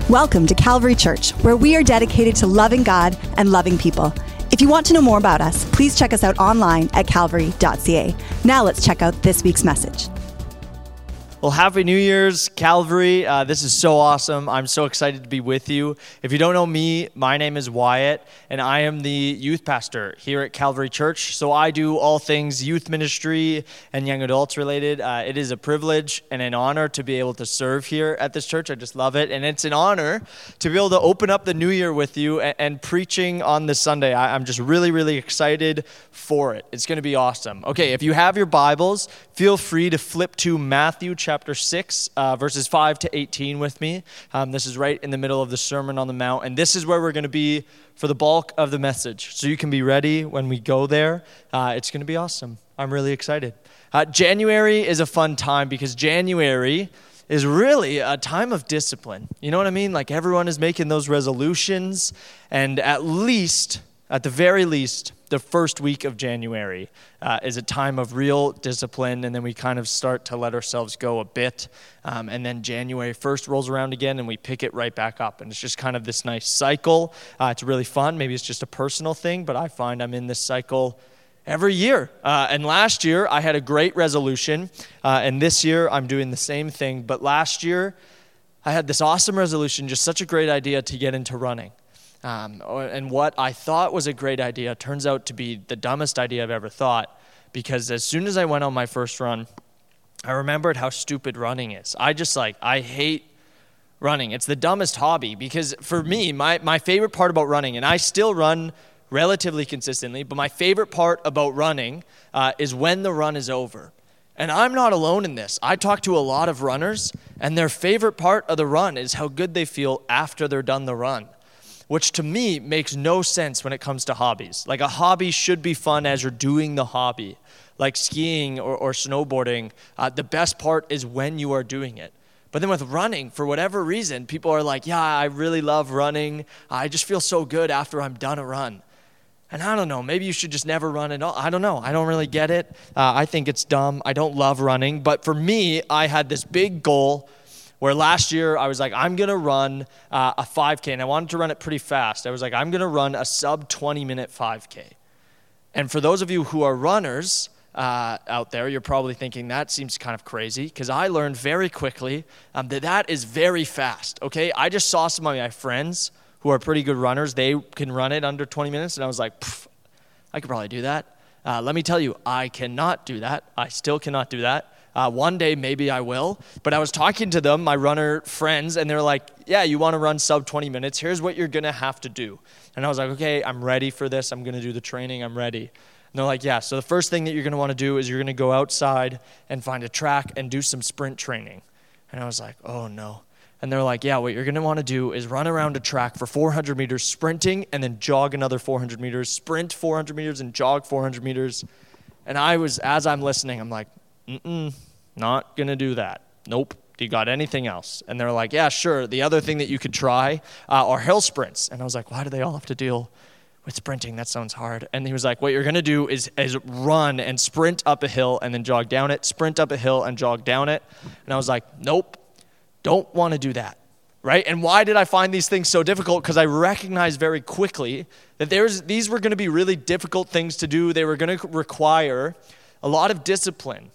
Welcome to Calvary Church, where we are dedicated to loving God and loving people. If you want to know more about us, please check us out online at calvary.ca. Now let's check out this week's message. Well, Happy New Year's, Calvary. This is so awesome. I'm so excited to be with you. If you don't know me, my name is Wyatt, and I am the youth pastor here at Calvary Church. So I do all things youth ministry and young adults related. It is a privilege and an honor to be able to serve here at this church. I just love it. And it's an honor to be able to open up the new year with you and preaching on this Sunday. I'm just really, really excited for it. It's going to be awesome. Okay, if you have your Bibles, feel free to flip to Matthew chapter 6, verses 5 to 18 with me. This is right in the middle of the Sermon on the Mount, and this is where we're going to be for the bulk of the message. So you can be ready when we go there. It's going to be awesome. I'm really excited. January is a fun time because January is really a time of discipline. You know what I mean? Like everyone is making those resolutions, and at the very least, the first week of January is a time of real discipline, and then we kind of start to let ourselves go a bit, and then January 1st rolls around again, and we pick it right back up, and it's just kind of this nice cycle. It's really fun. Maybe it's just a personal thing, but I find I'm in this cycle every year, and last year I had a great resolution, and this year I'm doing the same thing, but last year I had this awesome resolution, just such a great idea to get into running. And what I thought was a great idea turns out to be the dumbest idea I've ever thought, because as soon as I went on my first run, I remembered how stupid running is. I hate running. It's the dumbest hobby, because for me, my favorite part about running, and I still run relatively consistently, but my favorite part about running is when the run is over. And I'm not alone in this. I talk to a lot of runners, and their favorite part of the run is how good they feel after they're done the run, which to me makes no sense when it comes to hobbies. Like a hobby should be fun as you're doing the hobby. Like skiing or snowboarding, the best part is when you are doing it. But then with running, for whatever reason, people are like, yeah, I really love running. I just feel so good after I'm done a run. And I don't know, maybe you should just never run at all. I don't know. I don't really get it. I think it's dumb. I don't love running. But for me, I had this big goal where last year I was like, I'm going to run a 5K, and I wanted to run it pretty fast. I was like, I'm going to run a sub 20-minute 5K. And for those of you who are runners out there, you're probably thinking that seems kind of crazy, because I learned very quickly that is very fast, okay? I just saw some of my friends who are pretty good runners. They can run it under 20 minutes, and I was like, I could probably do that. Let me tell you, I cannot do that. I still cannot do that. One day, maybe I will. But I was talking to them, my runner friends, and they're like, yeah, you want to run sub 20 minutes? Here's what you're going to have to do. And I was like, okay, I'm ready for this. I'm going to do the training. I'm ready. And they're like, yeah, so the first thing that you're going to want to do is you're going to go outside and find a track and do some sprint training. And I was like, oh, no. And they're like, yeah, what you're going to want to do is run around a track for 400 meters sprinting and then jog another 400 meters, sprint 400 meters and jog 400 meters. And as I'm listening, I'm like, not going to do that. Nope. Do you got anything else? And they're like, yeah, sure. The other thing that you could try are hill sprints. And I was like, why do they all have to deal with sprinting? That sounds hard. And he was like, what you're going to do is run and sprint up a hill and then jog down it, sprint up a hill and jog down it. And I was like, nope, don't want to do that. Right? And why did I find these things so difficult? Because I recognized very quickly that these were going to be really difficult things to do. They were going to require a lot of discipline.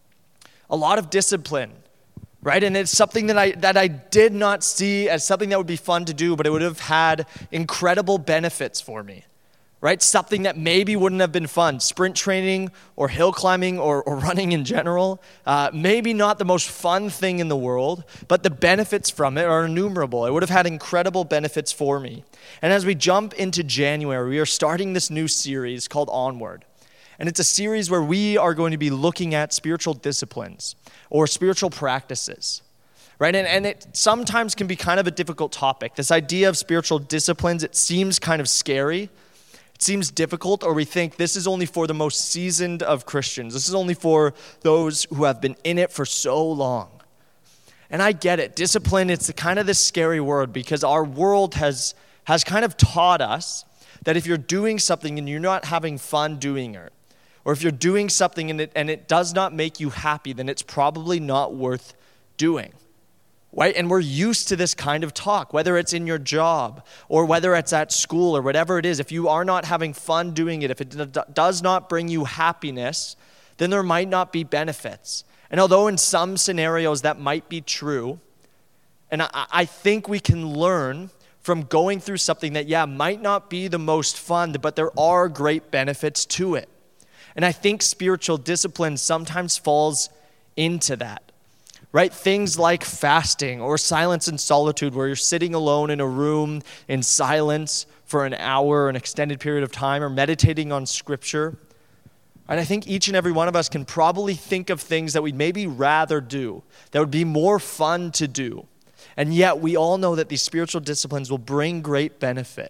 Right? And it's something that I did not see as something that would be fun to do, but it would have had incredible benefits for me, right? Something that maybe wouldn't have been fun, sprint training or hill climbing or running in general, maybe not the most fun thing in the world, but the benefits from it are innumerable. It would have had incredible benefits for me. And as we jump into January, we are starting this new series called Onward. And it's a series where we are going to be looking at spiritual disciplines or spiritual practices, right? And it sometimes can be kind of a difficult topic. This idea of spiritual disciplines, it seems kind of scary. It seems difficult, or we think this is only for the most seasoned of Christians. This is only for those who have been in it for so long. And I get it. Discipline, it's kind of this scary word because our world has kind of taught us that if you're doing something and you're not having fun doing it, or if you're doing something and it does not make you happy, then it's probably not worth doing. right? And we're used to this kind of talk, whether it's in your job or whether it's at school or whatever it is. If you are not having fun doing it, if it does not bring you happiness, then there might not be benefits. And although in some scenarios that might be true, and I think we can learn from going through something that, might not be the most fun, but there are great benefits to it. And I think spiritual discipline sometimes falls into that. Right? Things like fasting or silence and solitude, where you're sitting alone in a room in silence for an hour, an extended period of time, or meditating on scripture. And I think each and every one of us can probably think of things that we'd maybe rather do, that would be more fun to do. And yet we all know that these spiritual disciplines will bring great benefit.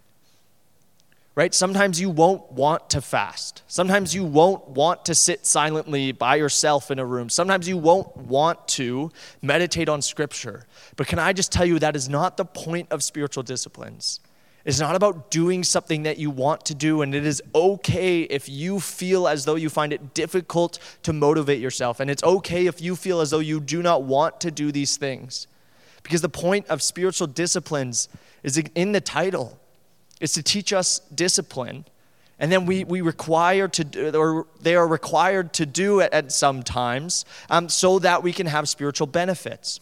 Right? Sometimes you won't want to fast. Sometimes you won't want to sit silently by yourself in a room. Sometimes you won't want to meditate on scripture. But can I just tell you, that is not the point of spiritual disciplines. It's not about doing something that you want to do, and it is okay if you feel as though you find it difficult to motivate yourself. And it's okay if you feel as though you do not want to do these things. Because the point of spiritual disciplines is in the title. It's to teach us discipline. And then we require to do, or they are required to do it at some times so that we can have spiritual benefits.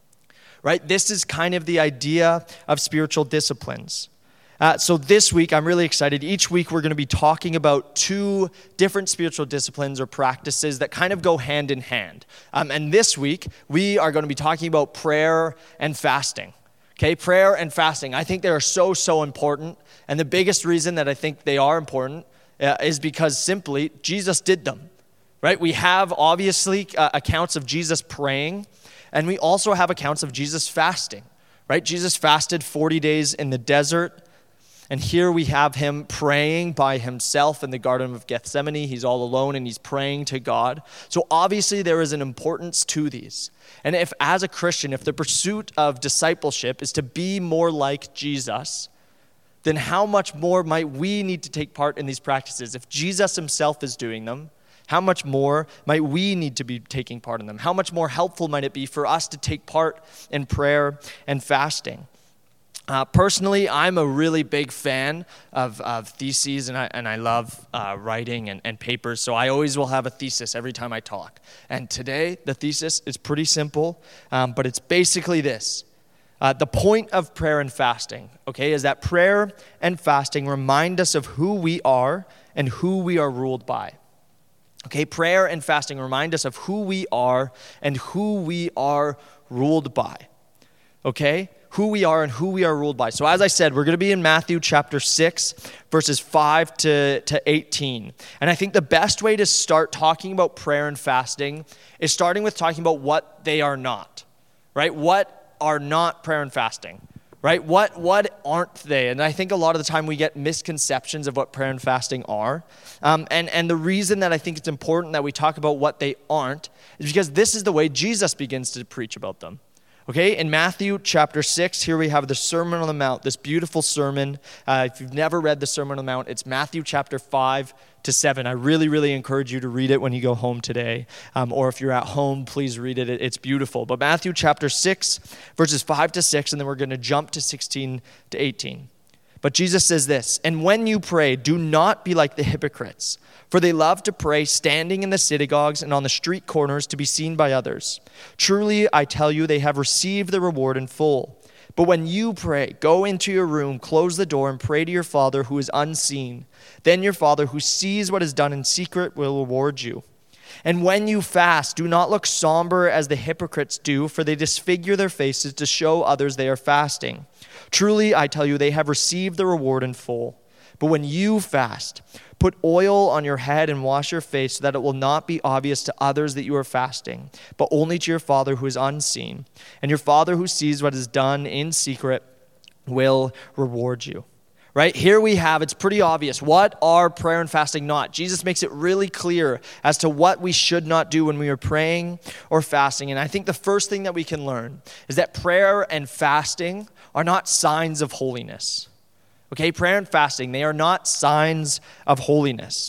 Right? This is kind of the idea of spiritual disciplines. So this week, I'm really excited. Each week, we're going to be talking about 2 different spiritual disciplines or practices that kind of go hand in hand. And this week, we are going to be talking about prayer and fasting. Okay, prayer and fasting. I think they are so important. And the biggest reason that I think they are important is because simply Jesus did them, right? We have obviously accounts of Jesus praying, and we also have accounts of Jesus fasting, right? Jesus fasted 40 days in the desert. And here we have him praying by himself in the Garden of Gethsemane. He's all alone and he's praying to God. So obviously there is an importance to these. And if as a Christian, if the pursuit of discipleship is to be more like Jesus, then how much more might we need to take part in these practices? If Jesus himself is doing them, how much more might we need to be taking part in them? How much more helpful might it be for us to take part in prayer and fasting? Personally, I'm a really big fan of theses, and I love writing and papers, so I always will have a thesis every time I talk. And today, the thesis is pretty simple, but it's basically this. The point of prayer and fasting, okay, is that prayer and fasting remind us of who we are and who we are ruled by. Okay, prayer and fasting remind us of who we are and who we are ruled by. Okay? Who we are and who we are ruled by. So as I said, we're going to be in Matthew chapter 6, verses 5 to 18. And I think the best way to start talking about prayer and fasting is starting with talking about what they are not, right? What are not prayer and fasting, right? What aren't they? And I think a lot of the time we get misconceptions of what prayer and fasting are. And the reason that I think it's important that we talk about what they aren't is because this is the way Jesus begins to preach about them. Okay, in Matthew chapter 6, here we have the Sermon on the Mount, this beautiful sermon. If you've never read the Sermon on the Mount, it's Matthew chapter 5 to 7. I really, really encourage you to read it when you go home today. Or if you're at home, please read it. It's beautiful. But Matthew chapter 6, verses 5 to 6, and then we're going to jump to 16 to 18. But Jesus says this, "And when you pray, do not be like the hypocrites, for they love to pray standing in the synagogues and on the street corners to be seen by others. Truly, I tell you, they have received the reward in full. But when you pray, go into your room, close the door, and pray to your Father who is unseen. Then your Father who sees what is done in secret will reward you. And when you fast, do not look somber as the hypocrites do, for they disfigure their faces to show others they are fasting. Truly, I tell you, they have received the reward in full. But when you fast, put oil on your head and wash your face so that it will not be obvious to others that you are fasting, but only to your Father who is unseen. And your Father who sees what is done in secret will reward you." Right? Here we have, it's pretty obvious. What are prayer and fasting not? Jesus makes it really clear as to what we should not do when we are praying or fasting. And I think the first thing that we can learn is that prayer and fasting are not signs of holiness. Okay, prayer and fasting, they are not signs of holiness.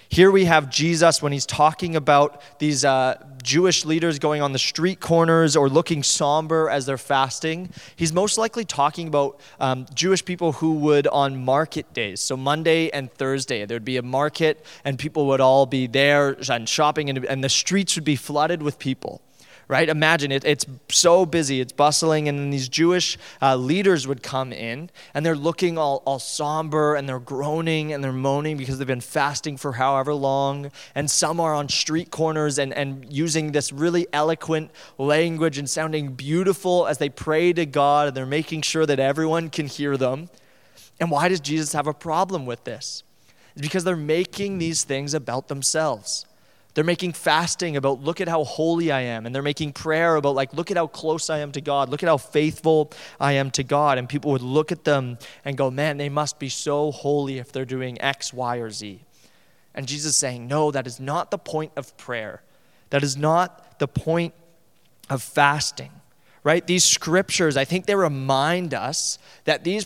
Here we have Jesus when he's talking about these Jewish leaders going on the street corners or looking somber as they're fasting. He's most likely talking about Jewish people who would on market days. So Monday and Thursday, there would be a market and people would all be there and shopping and the streets would be flooded with people. Right? Imagine it's so busy, it's bustling, and then these Jewish leaders would come in, and they're looking all somber, and they're groaning, and they're moaning because they've been fasting for however long, and some are on street corners and using this really eloquent language and sounding beautiful as they pray to God, and they're making sure that everyone can hear them. And why does Jesus have a problem with this? It's because they're making these things about themselves. They're making fasting about, look at how holy I am. And they're making prayer about, like, look at how close I am to God. Look at how faithful I am to God. And people would look at them and go, man, they must be so holy if they're doing X, Y, or Z. And Jesus is saying, no, that is not the point of prayer. That is not the point of fasting, right? These scriptures, I think they remind us that these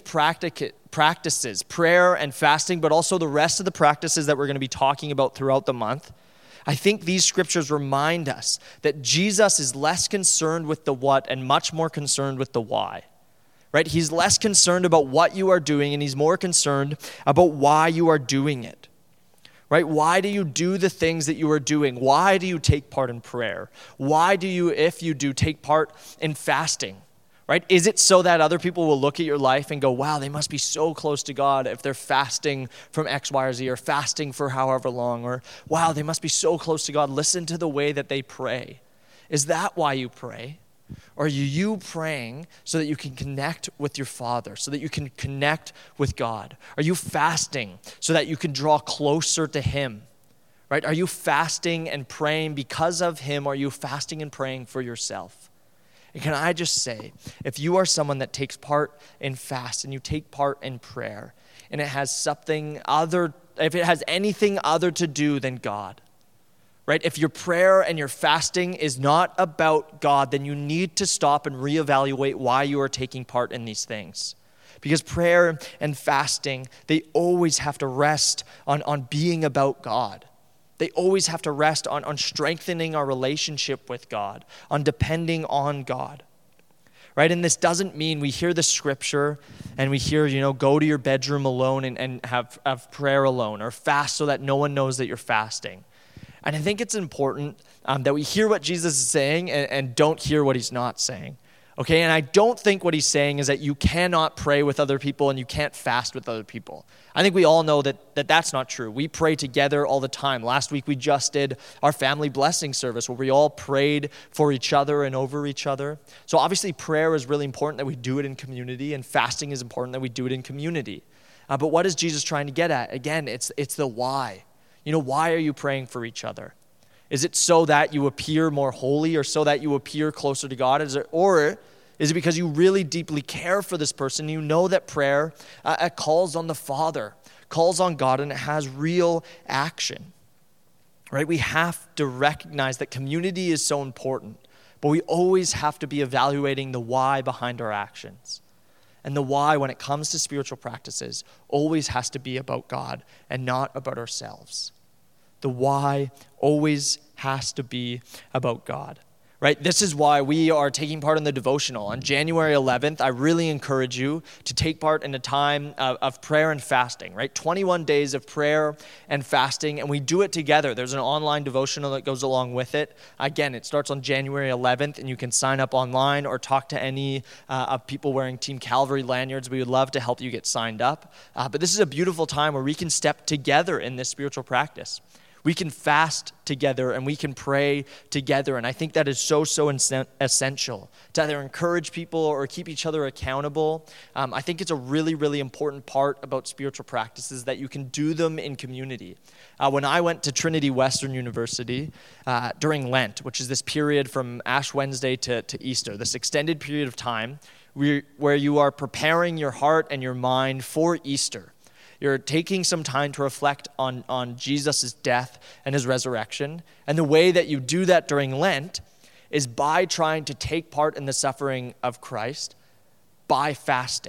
practices, prayer and fasting, but also the rest of the practices that we're going to be talking about throughout the month, I think these scriptures remind us that Jesus is less concerned with the what and much more concerned with the why, right? He's less concerned about what you are doing and he's more concerned about why you are doing it, right? Why do you do the things that you are doing? Why do you take part in prayer? Why do you, if you do, take part in fasting? Right? Is it so that other people will look at your life and go, wow, they must be so close to God if they're fasting from X, Y, or Z, or fasting for however long, or wow, they must be so close to God. Listen to the way that they pray. Is that why you pray? Or are you praying so that you can connect with your Father, so that you can connect with God? Are you fasting so that you can draw closer to Him? Right? Are you fasting and praying because of Him, or are you fasting and praying for yourself? And can I just say, if you are someone that takes part in fast and you take part in prayer, and it has something other, if it has anything other to do than God, right? If your prayer and your fasting is not about God, then you need to stop and reevaluate why you are taking part in these things. Because prayer and fasting, they always have to rest on being about God. They always have to rest on strengthening our relationship with God, on depending on God, right? And this doesn't mean we hear the scripture and we hear, go to your bedroom alone and have prayer alone, or fast so that no one knows that you're fasting. And I think it's important that we hear what Jesus is saying and don't hear what he's not saying. Okay, and I don't think what he's saying is that you cannot pray with other people and you can't fast with other people. I think we all know that that's not true. We pray together all the time. Last week we just did our family blessing service where we all prayed for each other and over each other. So obviously prayer is really important that we do it in community, and fasting is important that we do it in community. But what is Jesus trying to get at? Again, it's the why. Why are you praying for each other? Is it so that you appear more holy, or so that you appear closer to God? Or is it because you really deeply care for this person? You know that prayer calls on the Father, calls on God, and it has real action, right? We have to recognize that community is so important, but we always have to be evaluating the why behind our actions. And the why, when it comes to spiritual practices, always has to be about God and not about ourselves. The why always has to be about God, right? This is why we are taking part in the devotional. On January 11th, I really encourage you to take part in a time of prayer and fasting, right? 21 days of prayer and fasting, and we do it together. There's an online devotional that goes along with it. Again, it starts on January 11th, and you can sign up online or talk to any of people wearing Team Calvary lanyards. We would love to help you get signed up. But this is a beautiful time where we can step together in this spiritual practice. We can fast together and we can pray together. And I think that is so essential to either encourage people or keep each other accountable. I think it's a really, really important part about spiritual practices that you can do them in community. When I went to Trinity Western University during Lent, which is this period from Ash Wednesday to Easter, this extended period of time where you are preparing your heart and your mind for Easter. You're taking some time to reflect on Jesus' death and his resurrection. And the way that you do that during Lent is by trying to take part in the suffering of Christ by fasting.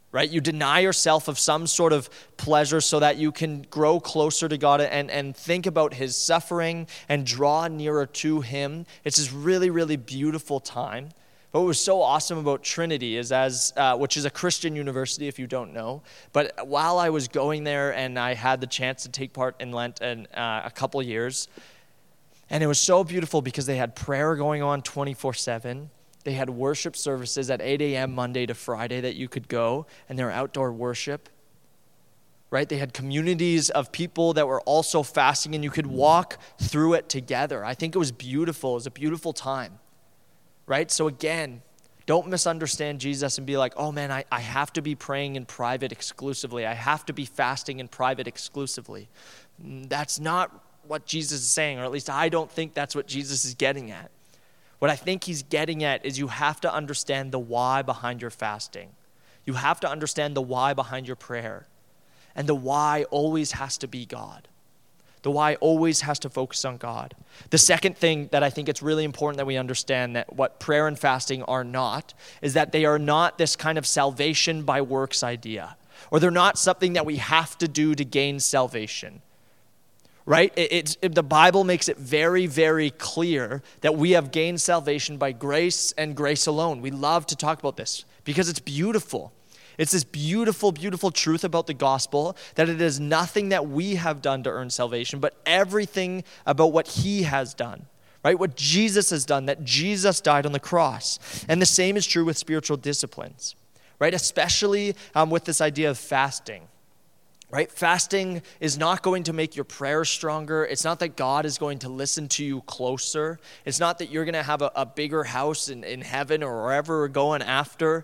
right? You deny yourself of some sort of pleasure so that you can grow closer to God and think about his suffering and draw nearer to him. It's this really, really beautiful time. But what was so awesome about Trinity is which is a Christian university if you don't know, but while I was going there and I had the chance to take part in Lent and a couple years, and it was so beautiful because they had prayer going on 24/7. They had worship services at 8 a.m. Monday to Friday that you could go, and they were outdoor worship, right? They had communities of people that were also fasting, and you could walk through it together. I think it was beautiful. It was a beautiful time, right? So again, don't misunderstand Jesus and be like, oh man, I have to be praying in private exclusively. I have to be fasting in private exclusively. That's not what Jesus is saying, or at least I don't think that's what Jesus is getting at. What I think he's getting at is you have to understand the why behind your fasting. You have to understand the why behind your prayer. And the why always has to be God. The why always has to focus on God. The second thing that I think it's really important that we understand that what prayer and fasting are not is that they are not this kind of salvation by works idea, or they're not something that we have to do to gain salvation. Right? The Bible makes it very, very clear that we have gained salvation by grace and grace alone. We love to talk about this because it's beautiful. It's this beautiful, beautiful truth about the gospel that it is nothing that we have done to earn salvation, but everything about what he has done, right? What Jesus has done, that Jesus died on the cross. And the same is true with spiritual disciplines, right? Especially with this idea of fasting. Right? Fasting is not going to make your prayers stronger. It's not that God is going to listen to you closer. It's not that you're going to have a bigger house in heaven or wherever we're going after.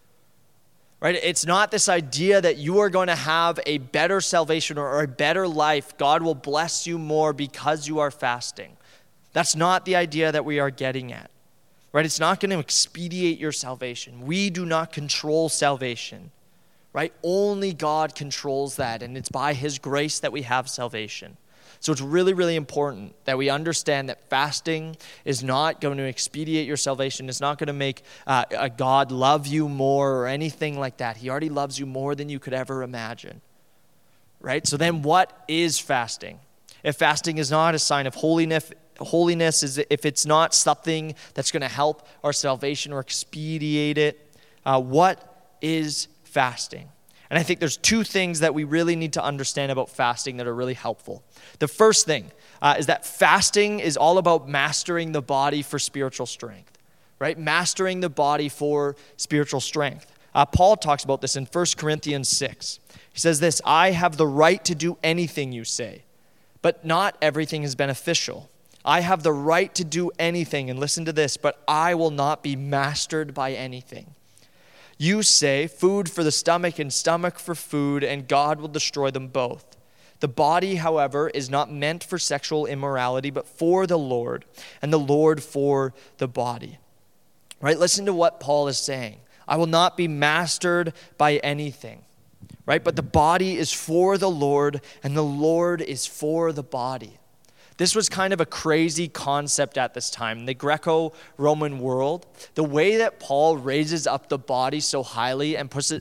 Right? It's not this idea that you are going to have a better salvation or a better life. God will bless you more because you are fasting. That's not the idea that we are getting at. Right? It's not going to expedite your salvation. We do not control salvation. Right? Only God controls that, and it's by his grace that we have salvation. So it's really, really important that we understand that fasting is not going to expedite your salvation. It's not going to make a God love you more or anything like that. He already loves you more than you could ever imagine. Right? So then what is fasting? If fasting is not a sign of holiness is if it's not something that's going to help our salvation or expedite it, what is fasting? And I think there's two things that we really need to understand about fasting that are really helpful. The first thing is that fasting is all about mastering the body for spiritual strength, right? Mastering the body for spiritual strength. Paul talks about this in 1 Corinthians 6. He says this, I have the right to do anything you say, but not everything is beneficial. I have the right to do anything, and listen to this, but I will not be mastered by anything. You say, food for the stomach and stomach for food, and God will destroy them both. The body, however, is not meant for sexual immorality, but for the Lord, and the Lord for the body. Right? Listen to what Paul is saying. I will not be mastered by anything. Right? But the body is for the Lord, and the Lord is for the body. This was kind of a crazy concept at this time. In the Greco-Roman world, the way that Paul raises up the body so highly and puts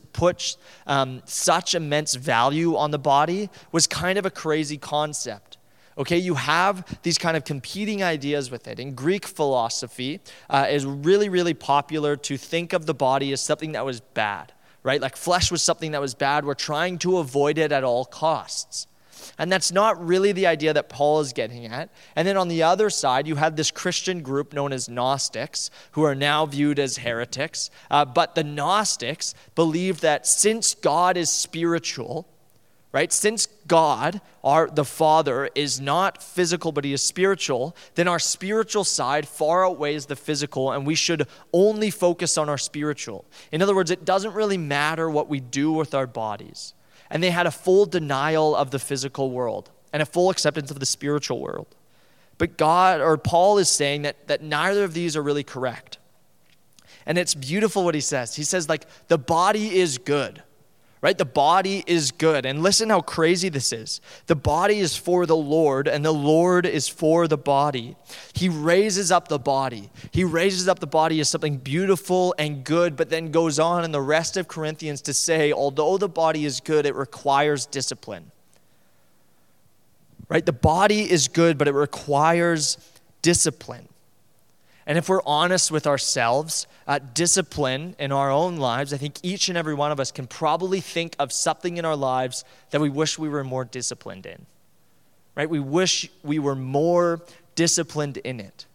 such immense value on the body was kind of a crazy concept. Okay, you have these kind of competing ideas with it. In Greek philosophy, is really, really popular to think of the body as something that was bad, right? Like flesh was something that was bad. We're trying to avoid it at all costs. And that's not really the idea that Paul is getting at. And then on the other side, you had this Christian group known as Gnostics, who are now viewed as heretics. But the Gnostics believed that since God is spiritual, right? Since God, the Father, is not physical, but he is spiritual, then our spiritual side far outweighs the physical, and we should only focus on our spiritual. In other words, it doesn't really matter what we do with our bodies. And they had a full denial of the physical world and a full acceptance of the spiritual world. But Paul is saying that neither of these are really correct. And it's beautiful what he says. He says, like, the body is good, right? The body is good. And listen how crazy this is. The body is for the Lord, and the Lord is for the body. He raises up the body. He raises up the body as something beautiful and good, but then goes on in the rest of Corinthians to say, although the body is good, it requires discipline. Right? The body is good, but it requires discipline. And if we're honest with ourselves, discipline in our own lives, I think each and every one of us can probably think of something in our lives that we wish we were more disciplined in. Right? We wish we were more disciplined in it.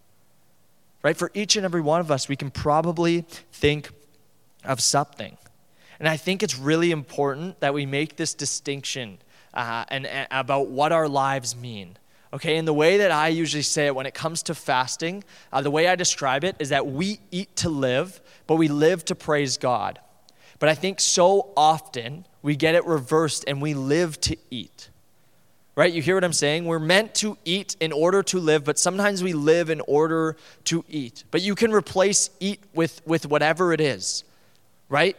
Right? For each and every one of us, we can probably think of something. And I think it's really important that we make this distinction and about what our lives mean. Okay, and the way that I usually say it when it comes to fasting, the way I describe it is that we eat to live, but we live to praise God. But I think so often we get it reversed and we live to eat. Right? You hear what I'm saying? We're meant to eat in order to live, but sometimes we live in order to eat. But you can replace eat with whatever it is. Right?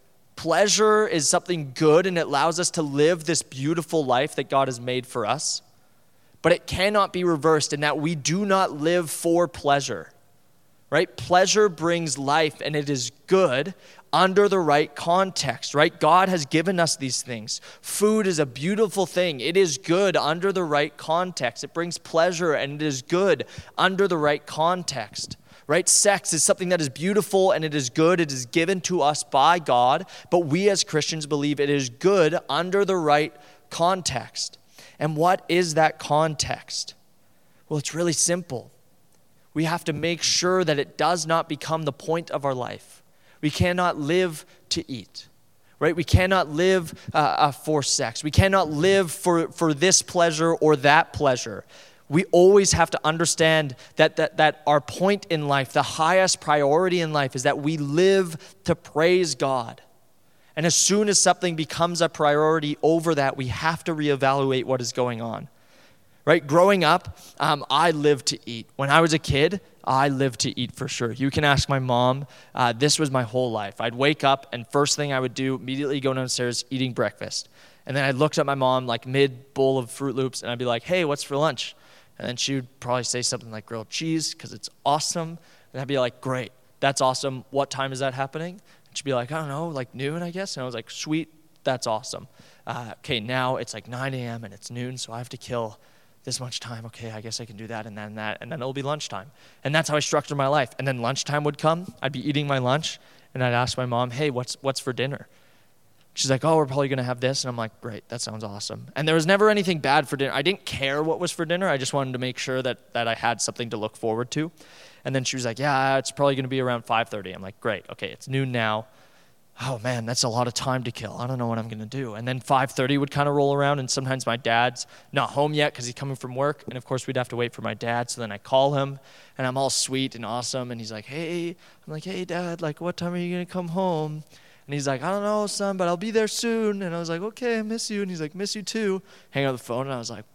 Pleasure is something good and it allows us to live this beautiful life that God has made for us. But it cannot be reversed in that we do not live for pleasure, right? Pleasure brings life and it is good under the right context, right? God has given us these things. Food is a beautiful thing. It is good under the right context. It brings pleasure and it is good under the right context, right? Sex is something that is beautiful and it is good. It is given to us by God, but we as Christians believe it is good under the right context. And what is that context? Well, it's really simple. We have to make sure that it does not become the point of our life. We cannot live to eat, right? We cannot live for sex. We cannot live for this pleasure or that pleasure. We always have to understand that our point in life, the highest priority in life, is that we live to praise God. And as soon as something becomes a priority over that, we have to reevaluate what is going on. Right? Growing up, I lived to eat. When I was a kid, I lived to eat for sure. You can ask my mom. This was my whole life. I'd wake up and first thing I would do, immediately go downstairs, eating breakfast. And then I looked at my mom like mid bowl of Fruit Loops and I'd be like, hey, what's for lunch? And then she would probably say something like grilled cheese because it's awesome. And I'd be like, great, that's awesome. What time is that happening? She'd be like, I don't know, like noon, I guess. And I was like, sweet, that's awesome. Okay, now it's like 9 a.m. and it's noon, so I have to kill this much time. Okay, I guess I can do that and then it'll be lunchtime. And that's how I structured my life. And then lunchtime would come, I'd be eating my lunch, and I'd ask my mom, hey, what's for dinner? She's like, oh, we're probably going to have this. And I'm like, great, that sounds awesome. And there was never anything bad for dinner. I didn't care what was for dinner. I just wanted to make sure that I had something to look forward to. And then she was like, yeah, it's probably going to be around 5:30. I'm like, great, okay, it's noon now. Oh man, that's a lot of time to kill. I don't know what I'm going to do. And then 5:30 would kind of roll around, and sometimes my dad's not home yet because he's coming from work. And of course, we'd have to wait for my dad. So then I call him, and I'm all sweet and awesome. And he's like, hey. I'm like, hey, Dad, like, what time are you going to come home? And he's like, I don't know, son, but I'll be there soon. And I was like, okay, I miss you. And he's like, miss you too. Hang up the phone, and I was like,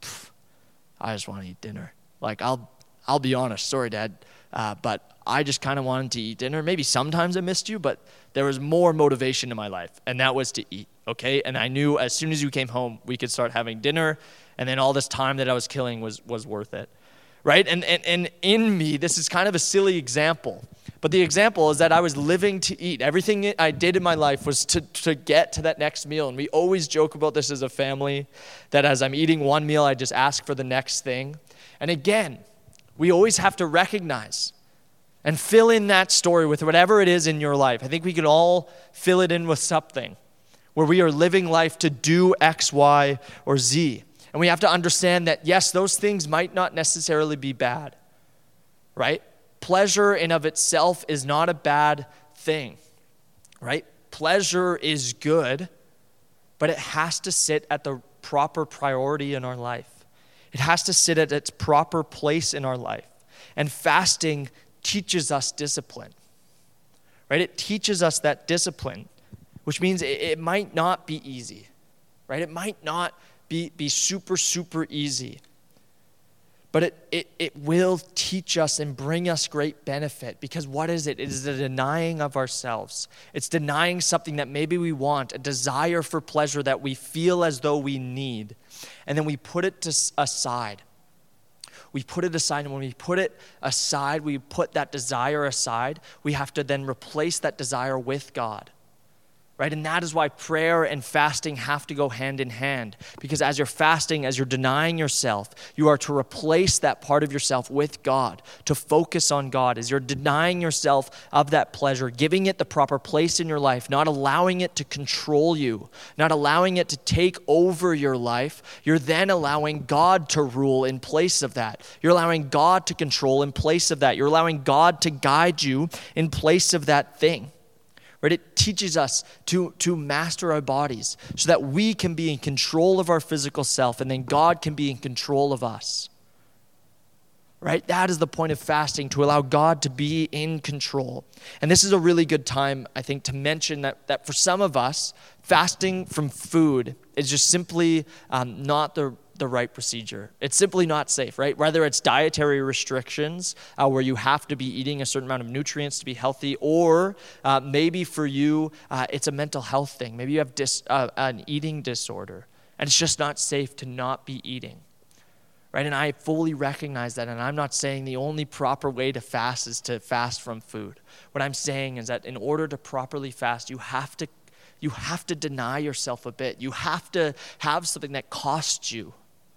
I just want to eat dinner. Like, I'll be honest. Sorry, Dad. But I just kind of wanted to eat dinner. Maybe sometimes I missed you, but there was more motivation in my life, and that was to eat, okay? And I knew as soon as you came home, we could start having dinner, and then all this time that I was killing was worth it, right? And in me, this is kind of a silly example, but the example is that I was living to eat. Everything I did in my life was to get to that next meal, and we always joke about this as a family, that as I'm eating one meal, I just ask for the next thing. And again, we always have to recognize and fill in that story with whatever it is in your life. I think we could all fill it in with something where we are living life to do X, Y, or Z. And we have to understand that, yes, those things might not necessarily be bad, right? Pleasure in of itself is not a bad thing, right? Pleasure is good, but it has to sit at the proper priority in our life. It has to sit at its proper place in our life. And fasting teaches us discipline, right? It teaches us that discipline, which means it might not be easy, right? It might not be super, super easy. But it will teach us and bring us great benefit, because what is it? It is a denying of ourselves. It's denying something that maybe we want, a desire for pleasure that we feel as though we need, and then we put it aside. We put it aside, and when we put it aside, we put that desire aside, we have to then replace that desire with God. Right? And that is why prayer and fasting have to go hand in hand. Because as you're fasting, as you're denying yourself, you are to replace that part of yourself with God, to focus on God. As you're denying yourself of that pleasure, giving it the proper place in your life, not allowing it to control you, not allowing it to take over your life, you're then allowing God to rule in place of that. You're allowing God to control in place of that. You're allowing God to guide you in place of that thing. Right? It teaches us to master our bodies so that we can be in control of our physical self, and then God can be in control of us. Right? That is the point of fasting, to allow God to be in control. And this is a really good time, I think, to mention that for some of us, fasting from food is just simply not the right procedure. It's simply not safe, right? Whether it's dietary restrictions where you have to be eating a certain amount of nutrients to be healthy, or maybe for you, it's a mental health thing. Maybe you have an eating disorder, and it's just not safe to not be eating, right? And I fully recognize that, and I'm not saying the only proper way to fast is to fast from food. What I'm saying is that in order to properly fast, you have to deny yourself a bit. You have to have something that costs you.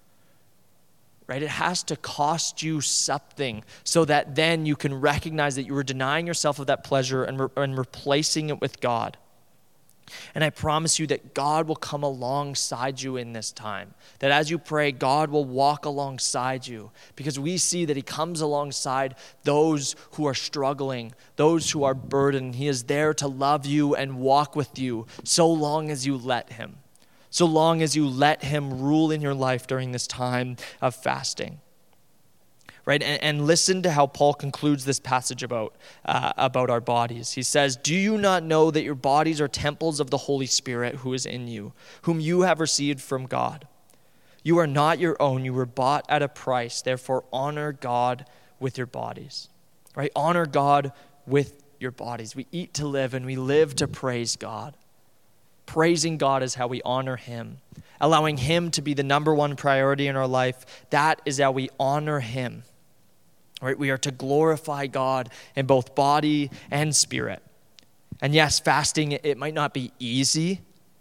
Right? It has to cost you something so that then you can recognize that you were denying yourself of that pleasure and replacing it with God. And I promise you that God will come alongside you in this time. That as you pray, God will walk alongside you, because we see that he comes alongside those who are struggling, those who are burdened. He is there to love you and walk with you so long as you let him. So long as you let him rule in your life during this time of fasting. Right? And listen to how Paul concludes this passage about our bodies. He says, "Do you not know that your bodies are temples of the Holy Spirit who is in you, whom you have received from God? You are not your own. You were bought at a price. Therefore, honor God with your bodies." Right? Honor God with your bodies. We eat to live, and we live to praise God. Praising God is how we honor him. Allowing him to be the number one priority in our life, that is how we honor him. Right? We are to glorify God in both body and spirit. And yes, fasting, it might not be easy.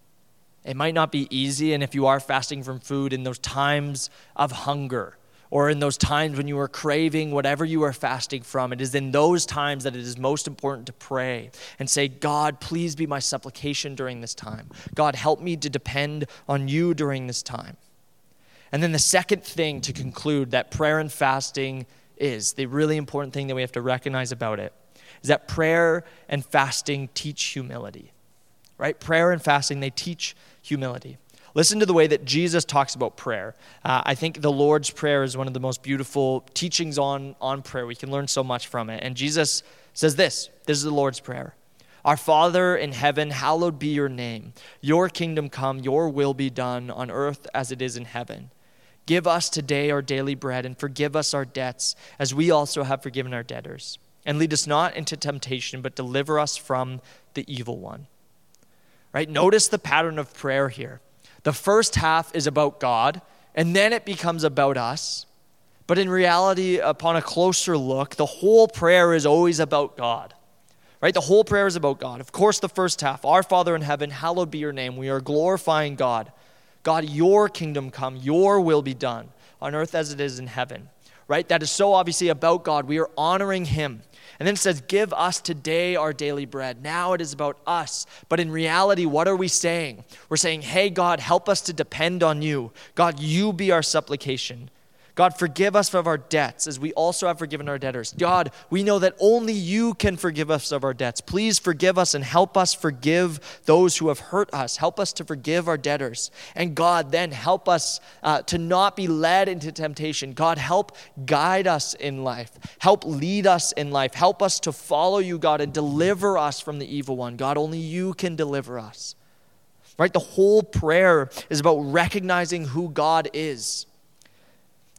It might not be easy, and if you are fasting from food in those times of hunger, or in those times when you are craving whatever you are fasting from, it is in those times that it is most important to pray and say, "God, please be my supplication during this time. God, help me to depend on you during this time." And then the second thing to conclude that prayer and fasting is, the really important thing that we have to recognize about it, is that prayer and fasting teach humility. Right? Prayer and fasting, they teach humility. Listen to the way that Jesus talks about prayer. I think the Lord's Prayer is one of the most beautiful teachings on prayer. We can learn so much from it. And Jesus says this is the Lord's Prayer. "Our Father in heaven, hallowed be your name. Your kingdom come, your will be done on earth as it is in heaven. Give us today our daily bread, and forgive us our debts as we also have forgiven our debtors. And lead us not into temptation, but deliver us from the evil one." Right? Notice the pattern of prayer here. The first half is about God, and then it becomes about us. But in reality, upon a closer look, the whole prayer is always about God. Right? The whole prayer is about God. Of course, the first half, "Our Father in heaven, hallowed be your name." We are glorifying God. God, your kingdom come, your will be done on earth as it is in heaven. Right? That is so obviously about God. We are honoring him. And then it says, "Give us today our daily bread." Now it is about us. But in reality, what are we saying? We're saying, "Hey, God, help us to depend on you. God, you be our supplication. God, forgive us of our debts as we also have forgiven our debtors. God, we know that only you can forgive us of our debts. Please forgive us and help us forgive those who have hurt us. Help us to forgive our debtors. And God, then help us to not be led into temptation. God, help guide us in life. Help lead us in life. Help us to follow you, God, and deliver us from the evil one. God, only you can deliver us." Right? The whole prayer is about recognizing who God is.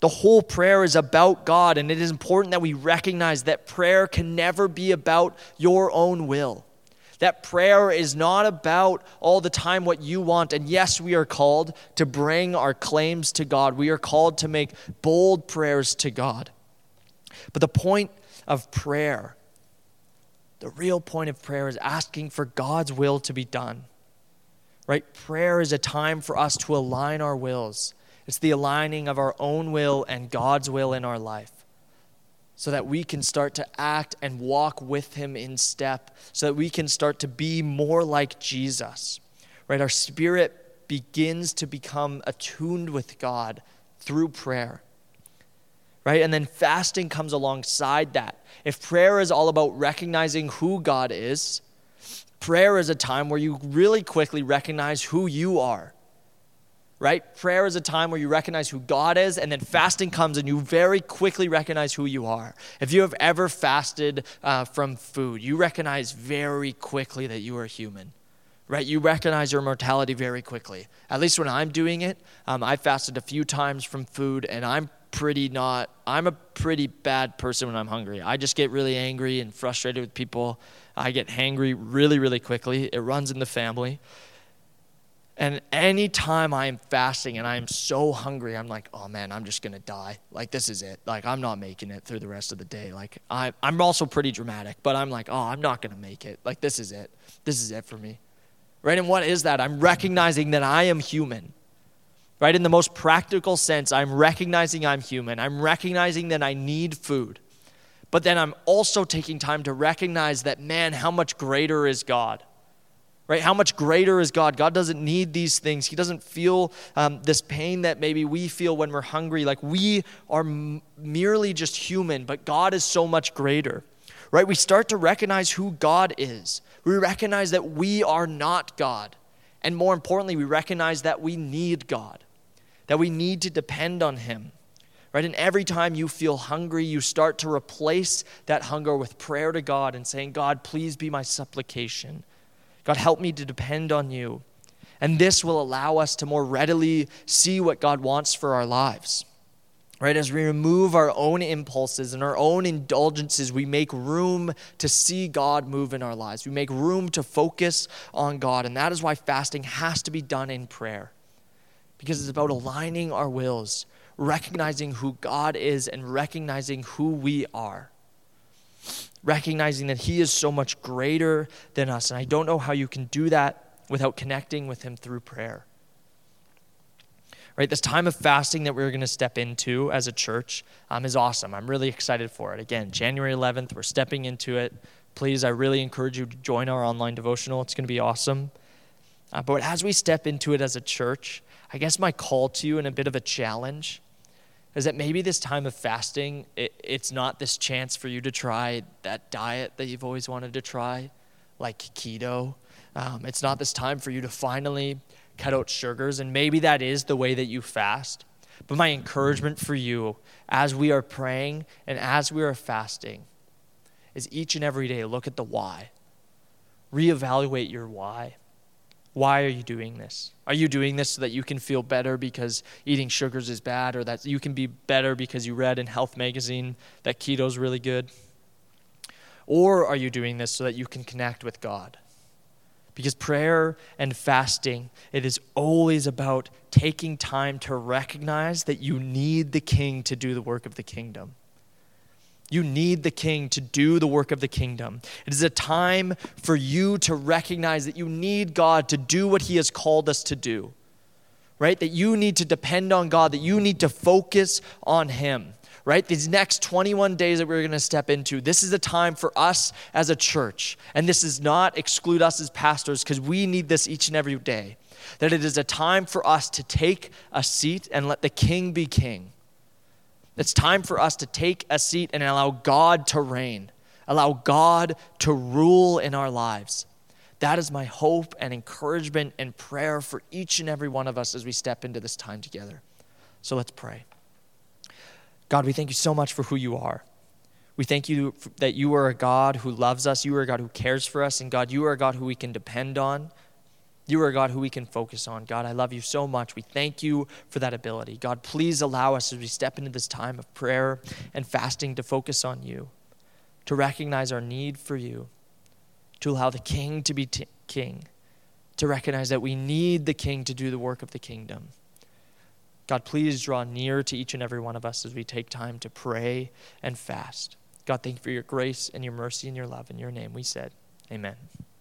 The whole prayer is about God, and it is important that we recognize that prayer can never be about your own will. That prayer is not about all the time what you want. And yes, we are called to bring our claims to God. We are called to make bold prayers to God. But the point of prayer, the real point of prayer, is asking for God's will to be done. Right? Prayer is a time for us to align our wills. It's the aligning of our own will and God's will in our life so that we can start to act and walk with him in step, so that we can start to be more like Jesus. Right? Our spirit begins to become attuned with God through prayer. Right? And then fasting comes alongside that. If prayer is all about recognizing who God is, prayer is a time where you really quickly recognize who you are. Right? Prayer is a time where you recognize who God is, and then fasting comes and you very quickly recognize who you are. If you have ever fasted from food, you recognize very quickly that you are human. Right? You recognize your mortality very quickly. At least when I'm doing it, I fasted a few times from food, and I'm a pretty bad person when I'm hungry. I just get really angry and frustrated with people. I get hangry really, really quickly. It runs in the family. And anytime I am fasting and I am so hungry, I'm like, oh man, I'm just going to die. Like, this is it. Like, I'm not making it through the rest of the day. Like, I'm also pretty dramatic, but I'm like, oh, I'm not going to make it. Like, this is it. This is it for me. Right? And what is that? I'm recognizing that I am human. Right? In the most practical sense, I'm recognizing I'm human. I'm recognizing that I need food. But then I'm also taking time to recognize that, man, how much greater is God? Right? How much greater is God? God doesn't need these things. He doesn't feel this pain that maybe we feel when we're hungry. Like, we are merely just human, but God is so much greater. Right? We start to recognize who God is. We recognize that we are not God. And more importantly, we recognize that we need God, that we need to depend on him. Right? And every time you feel hungry, you start to replace that hunger with prayer to God and saying, God, please be my supplication. God, help me to depend on you. And this will allow us to more readily see what God wants for our lives. Right? As we remove our own impulses and our own indulgences, we make room to see God move in our lives. We make room to focus on God. And that is why fasting has to be done in prayer. Because it's about aligning our wills, recognizing who God is and recognizing who we are. Recognizing that he is so much greater than us. And I don't know how you can do that without connecting with him through prayer. Right, this time of fasting that we're going to step into as a church is awesome. I'm really excited for it. Again, January 11th, we're stepping into it. Please, I really encourage you to join our online devotional. It's going to be awesome. But as we step into it as a church, I guess my call to you and a bit of a challenge is that maybe this time of fasting, it's not this chance for you to try that diet that you've always wanted to try, like keto. It's not this time for you to finally cut out sugars, and maybe that is the way that you fast. But my encouragement for you as we are praying and as we are fasting is each and every day look at the why. Reevaluate your why. Why are you doing this? Are you doing this so that you can feel better because eating sugars is bad, or that you can be better because you read in Health Magazine that keto is really good? Or are you doing this so that you can connect with God? Because prayer and fasting, it is always about taking time to recognize that you need the King to do the work of the kingdom. You need the King to do the work of the kingdom. It is a time for you to recognize that you need God to do what he has called us to do, right? That you need to depend on God, that you need to focus on him, right? These next 21 days that we're going to step into, this is a time for us as a church. And this does not exclude us as pastors, because we need this each and every day. That it is a time for us to take a seat and let the King be king. It's time for us to take a seat and allow God to reign. Allow God to rule in our lives. That is my hope and encouragement and prayer for each and every one of us as we step into this time together. So let's pray. God, we thank you so much for who you are. We thank you that you are a God who loves us. You are a God who cares for us. And God, you are a God who we can depend on. You are a God who we can focus on. God, I love you so much. We thank you for that ability. God, please allow us as we step into this time of prayer and fasting to focus on you, to recognize our need for you, to allow the King to be King, to recognize that we need the King to do the work of the kingdom. God, please draw near to each and every one of us as we take time to pray and fast. God, thank you for your grace and your mercy and your love. In your name we said, amen.